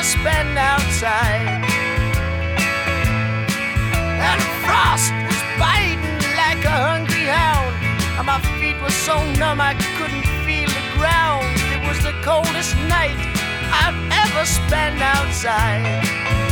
spend outside. And frost was biting like a hungry hound, and my feet were so numb I couldn't feel the ground. It was the coldest night I've ever spent outside.